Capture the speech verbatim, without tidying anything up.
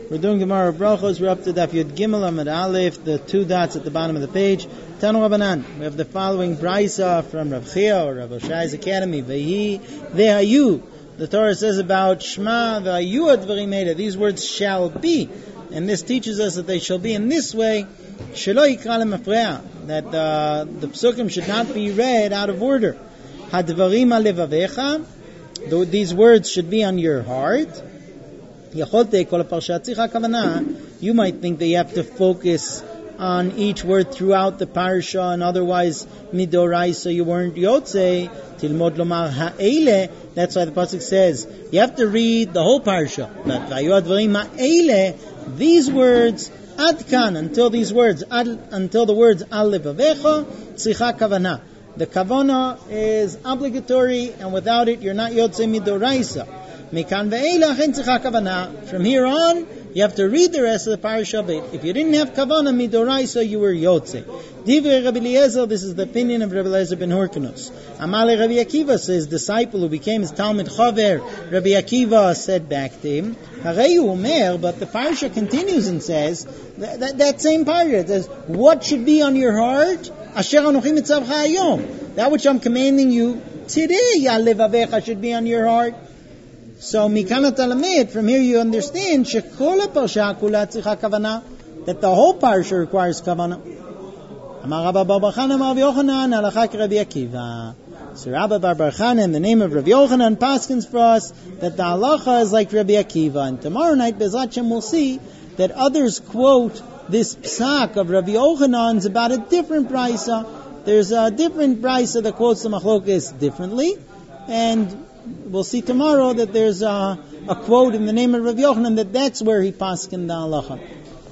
We're doing Gemara Brachos. We're up to Daf Yud Gimel Amud Aleph, the two dots at the bottom of the page. Tanu Rabbanan. We have the following brisa from Rav Chia or Rav Oshai's Academy. Vehi vehayu. The Torah says about Shema vehayu advarim eila. These words shall be, and this teaches us that they shall be in this way. Shelo yikra lemafreya. That uh, the psukim should not be read out of order. Hadvarim alevavecha. These words should be on your heart. You might think that you have to focus on each word throughout the parsha, and otherwise midoraisa you weren't yotze tilmod lomar ha'ele. That's why the pasuk says you have to read the whole parsha. But vayu advarim ha'ele, these words adkan, until these words ad, until the words al levavecha tzricha kavana. The kavana is obligatory, and without it you're not yotze midoraisa. From here on, you have to read the rest of the parasha. But if you didn't have kavana midoraisa, you were yotze. Divrei Rabbi Eliezer, this is the opinion of Rabbi Eliezer ben Hyrcanus. Amale Rabbi Akiva, so his disciple who became his Talmud Chaver, Rabbi Akiva said back to him, Hareyu Omer, but the parasha continues and says, that, that, that same parasha, it says, what should be on your heart? Asher anochi mitzavcha hayom. That which I'm commanding you today, ya levavecha, should be on your heart. So, Mikanat Alamed, from here you understand Shekola Parsha Kula Tzricha Kavana, that the whole parsha requires Kavana. Amar Rabba Bar Bar Chanan Rav Yochanan Alachak Rabbi Akiva. So Rabba Bar Bar Chanan, the name of Rav Yochanan, paskins for us that the halacha is like Rabbi Akiva. And tomorrow night, Bezrat Hashem, we'll see that others quote this psak of Rabbi Yochanan's about a different brisa. There's a different brisa that quotes the machlokes differently, and we'll see tomorrow that there's a, a quote in the name of Rav Yochanan that that's where he paskin the halacha.